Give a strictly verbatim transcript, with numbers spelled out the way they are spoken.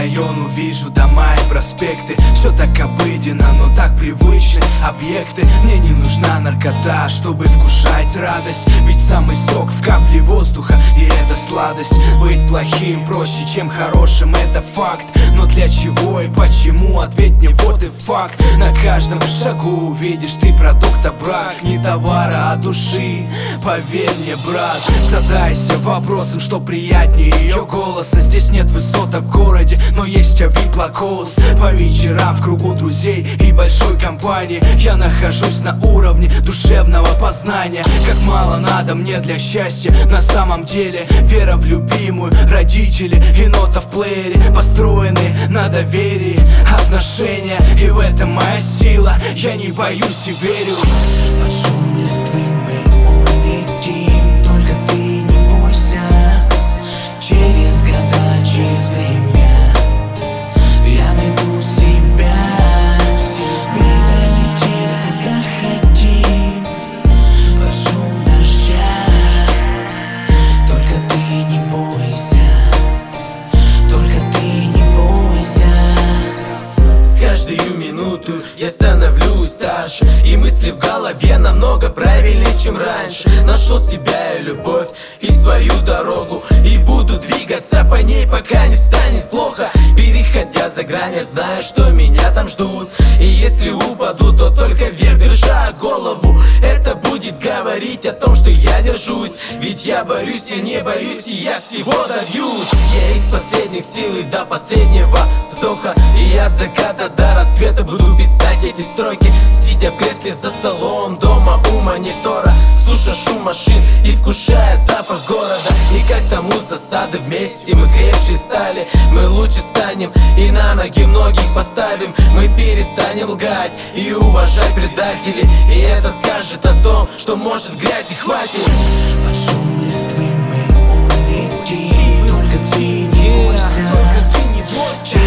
району вижу дома и проспекты. Все так обыденно, но так привычны объекты. Мне не нужна наркота, чтобы вкушать радость. Ведь самый сок в капле воздуха, и это сладость. Быть плохим проще, чем хорошим, это факт. Но для чего и почему? Ответь мне, вот и факт. На каждом шагу увидишь ты продукта брак. Не товара, а души, поверь мне, брат. Задайся вопросом, что приятнее ее голоса. Здесь нет высоток в городе, но есть авиплакоус. По вечерам в кругу друзей и большой компании я нахожусь на уровне душевного познания. Как мало надо мне для счастья на самом деле. Вера в любимую, родители и нота в плеере, построены на доверии отношения. И в этом моя сила, я не боюсь и верю. Под шум листвы мы улетим, только ты не бойся. Через года, через время я найду себя. Мы долетим куда хотим, под шум дождя. Только ты не бойся, только ты не бойся. С каждую минуту я становлюсь старше, и мысли в голове намного правильнее, чем раньше. Нашел себя и любовь, и свою дорогу, и буду двигаться по ней, пока не станет плохо. Переходя за грань, я знаю, что меня там ждут. И если упаду, то только вверх, держа голову. Это будет говорить о том, что я держусь. Ведь я борюсь, я не боюсь, и я всего добьюсь. Я из последних сил и до последнего вздоха, и от заката до рассвета буду писать эти строки, сидя в кресле за столом дома у монитора, слушая шум машин и вкушая запах города. И как тому засады, вместе мы крепче стали. Мы лучше станем и на ноги многих поставим. Мы перестанем лгать и уважать предателей. И это скажет о том, что может грязи хватит. Под шум листвы мы улетим, только ты не бойся.